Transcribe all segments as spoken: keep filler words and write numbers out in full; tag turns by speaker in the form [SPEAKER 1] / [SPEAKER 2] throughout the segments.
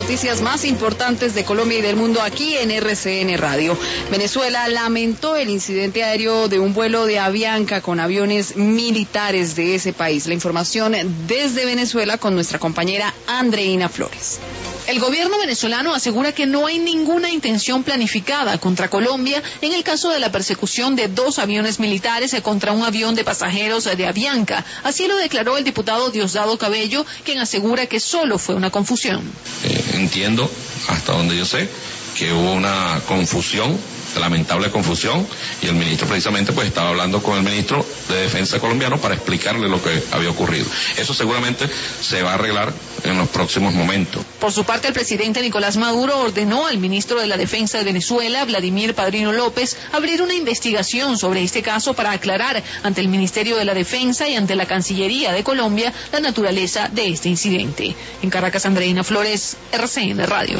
[SPEAKER 1] noticias más importantes de Colombia y del mundo aquí en R C N Radio. Venezuela lamentó el incidente aéreo de un vuelo de Avianca con aviones militares de ese país. La información desde Venezuela con nuestra compañera Andreina Flores.
[SPEAKER 2] El gobierno venezolano asegura que no hay ninguna intención planificada contra Colombia en el caso de la persecución de dos aviones militares contra un avión de pasajeros de Avianca. Así lo declaró el diputado Diosdado Cabello, quien asegura que solo fue una confusión.
[SPEAKER 3] Eh, entiendo, hasta donde yo sé, que hubo una confusión, lamentable confusión, y el ministro precisamente pues estaba hablando con el ministro de Defensa colombiano para explicarle lo que había ocurrido. Eso seguramente se va a arreglar en los próximos momentos.
[SPEAKER 2] Por su parte, el presidente Nicolás Maduro ordenó al ministro de la Defensa de Venezuela, Vladimir Padrino López, abrir una investigación sobre este caso para aclarar ante el Ministerio de la Defensa y ante la Cancillería de Colombia la naturaleza de este incidente. En Caracas, Andreina Flores, R C N Radio.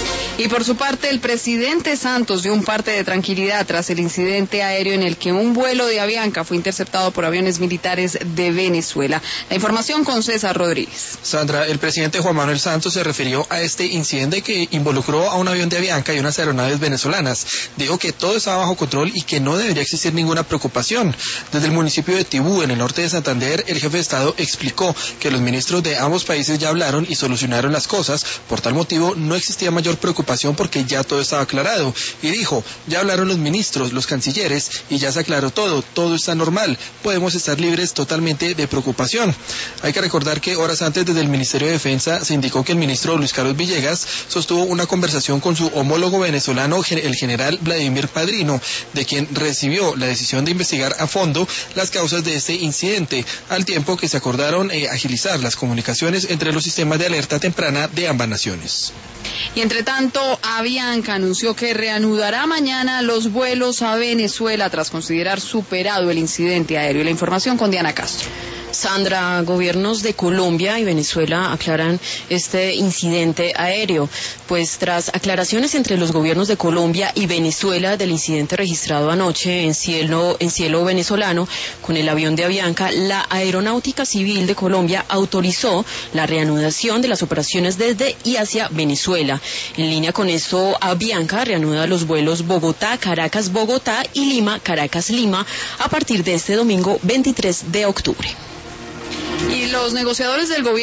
[SPEAKER 1] Y por su parte, el presidente Santos dio un parte de tranquilidad tras el incidente aéreo en el que un vuelo de Avianca fue interceptado por aviones militares de Venezuela. La información con César Rodríguez.
[SPEAKER 4] Sandra, el presidente Juan Manuel Santos se refirió a este incidente que involucró a un avión de Avianca y unas aeronaves venezolanas. Dijo que todo estaba bajo control y que no debería existir ninguna preocupación. Desde el municipio de Tibú, en el norte de Santander, el jefe de Estado explicó que los ministros de ambos países ya hablaron y solucionaron las cosas. Por tal motivo, no existía mayor preocupación porque ya todo estaba aclarado. Y dijo, ya hablaron los ministros, los cancilleres, y ya se aclaró todo, todo está normal, podemos estar libres totalmente de preocupación. Hay que recordar que horas antes desde el Ministerio de Defensa se indicó que el ministro Luis Carlos Villegas sostuvo una conversación con su homólogo venezolano, el general Vladimir Padrino, de quien recibió la decisión de investigar a fondo las causas de este incidente, al tiempo que se acordaron eh, agilizar las comunicaciones entre los sistemas de alerta temprana de ambas naciones.
[SPEAKER 1] Y entre tanto, Avianca anunció que reanudará mañana los vuelos a Venezuela tras considerar superado el incidente aéreo. La información con Diana Castro.
[SPEAKER 5] Sandra, gobiernos de Colombia y Venezuela aclaran este incidente aéreo, pues tras aclaraciones entre los gobiernos de Colombia y Venezuela del incidente registrado anoche en cielo, en cielo venezolano con el avión de Avianca, la Aeronáutica Civil de Colombia autorizó la reanudación de las operaciones desde y hacia Venezuela. En línea con esto, Avianca reanuda los vuelos Bogotá, Caracas, Bogotá y Lima, Caracas, Lima a partir de este domingo veintitrés de octubre.
[SPEAKER 1] Y los negociadores del gobierno